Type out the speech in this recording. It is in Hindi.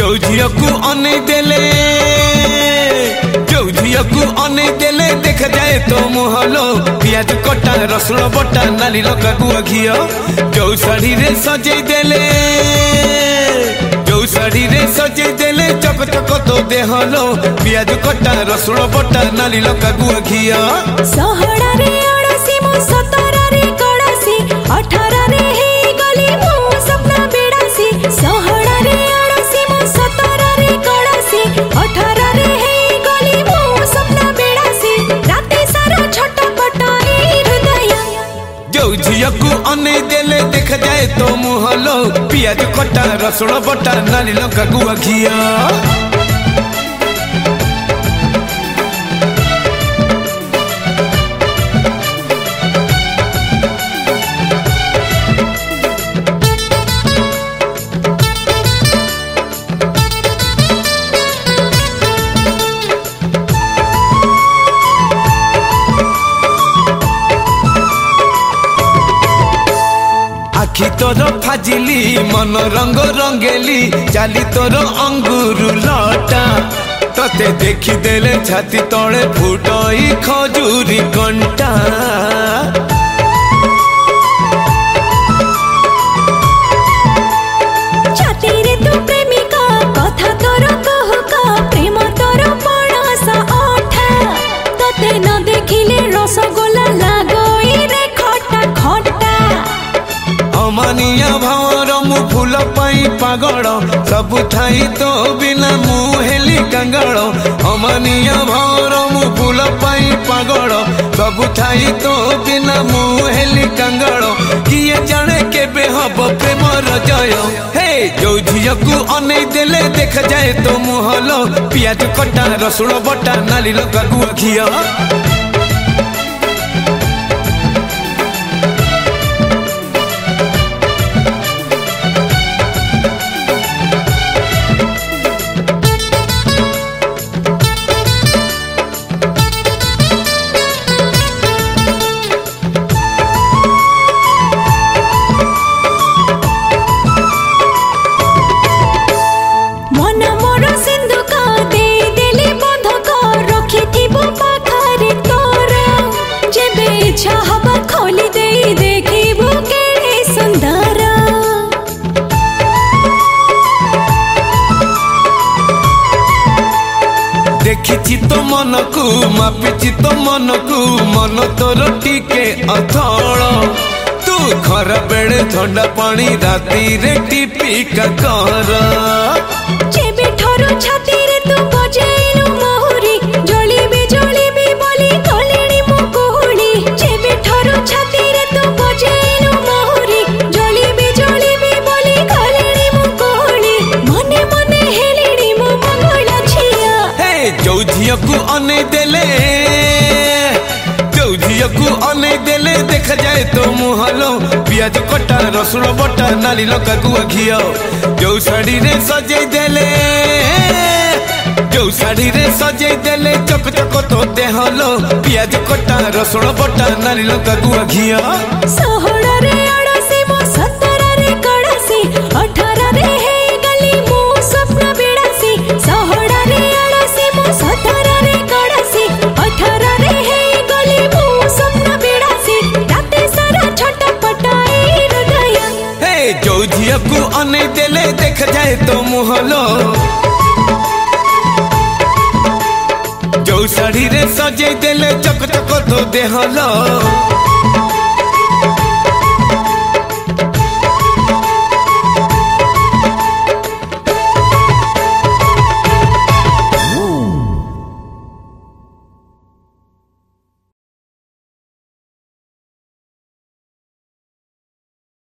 जो झिया को अने देले जो झिया को अने देले देख जाए तो मुहलो पियाज कटा रसुण बटा नाली लगा गुआ घियो जो साड़ी रे सजे देले जो साड़ी रे सजे देले चक चक तो देहलो पियाज कटा रसुण बटा नाली लगा गुआ घियो सहड़ा रे अड़सी मो 17 रे कड़सी 18 रे हे गली मो सपना बेड़ासी सहड़ा रे अड़सी मो 17 रे कड़सी 18 रे हे गली मो सपना बेड़ासी राते सारा छटपटाई हृदय जो झिया को अने देले देख जाए तो मुहलो पियाज कटा रसुण बटा नाली लगा गुआ घियो आखि तोर फाजिली मन रंग रंगेली चाली तोर अंगुरु लटा तते देखी देले छाती तले फुटई खजूरी कंटा छाती रे तू प्रेमिका कथा तोर कहका प्रेम तोर पणस ओठा तते न देखिले रसगोला लागोई रे खटा खटा अमानिया भावर मु फूल पाई पागल सब ठाई तो बिना मु हेली कंगाल अमानिया भावर मु फूल पाई पागल सब ठाई तो बिना मु हेली कंगाल किए जाने केबे हब प्रेमर जय हे जो झिया को अने देले देख जाए तो मुहलो पियाज कटा रसुण बटा नाली लगा गुआ घियो देखी तो मन को मापिची तो मन को मन तोर टिके अथड़ तू खरा बेड़े ठंडा पानी राती रे टिपी का कर जेबे ठरो छाती रे तू बजेलु मोहरी जली भी बोली गलेणी मो कोहणी जेबे ठरो छाती रे तू बजेलु मोहरी जली भी बोली गलेणी मो कोहणी मने मने हेलेणी मो मंगला छिया हे जो झिया को अने देले जो झिया को अने देले देख जाए तो मुहलो पियाज कटा रसुण बटा नाली लगा गुआ घियो जो साड़ी रे सजे देले जो साड़ी रे सजे देले चक चक तो देहलो पियाज कटा रसुण बटा नाली लगा गुआ घियो सहड़ा रे अड़सी मो 17 रे कड़सी 18 रे हे गली मो सपना बेड़ासी सहड़ा रे अड़सी मो 17 रे कड़सी 18 रे हे गली मो सपना बेड़ासी राते सारा छटपटाई हृदय हे जो झिया को अने देले देख जाए तो मुहलो जो साड़ी रे सजे देले चक चक तो देहलो